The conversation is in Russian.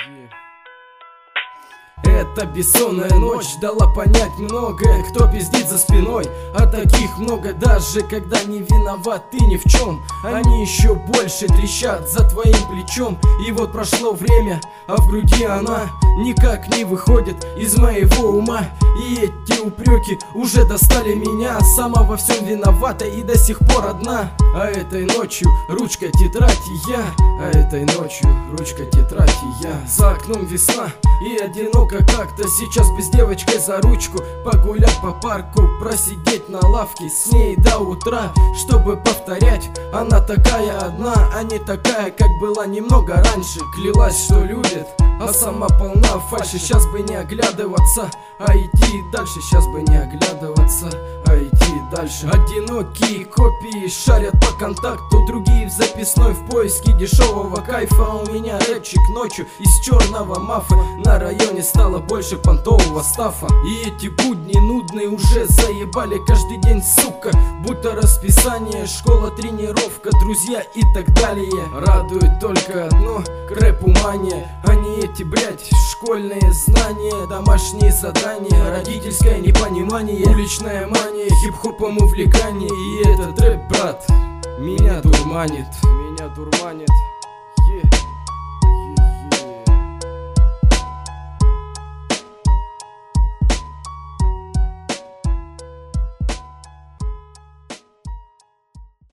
дорогие. Эта бессонная ночь дала понять многое. Кто пиздит за спиной, а таких много. Даже когда не виноват ты ни в чем, они еще больше трещат за твоим плечом. И вот прошло время, а в груди она никак не выходит из моего ума. И эти упреки уже достали меня. Сама во всем виновата и до сих пор одна. А этой ночью ручка, тетрадь и я. А этой ночью ручка, тетрадь и я. За окном весна и одиноко как-то. Сейчас бы с девочкой за ручку погулять по парку, просидеть на лавке с ней до утра, чтобы повторять: она такая одна, а не такая, как была немного раньше. Клялась, что любит, а сама полна фальши. Сейчас бы не оглядываться, а идти дальше. Сейчас бы не оглядываться, а идти дальше. Одинокие копии шарят по контакту, другие в записной в поиске дешевого кайфа. А у меня рэпчик ночью из черного мафа. На районе стало больше понтового стафа. И эти будни нудные уже заебали. Каждый день, сука, будто расписание. Школа, тренировка, друзья и так далее. Радует только одно — к рэпу мания, а не эти, блять, школьные знания. Домашние задания, родительское непонимание, уличная мания, хип-хопом увлекание. И этот рэп, брат, меня дурманит. Меня дурманит.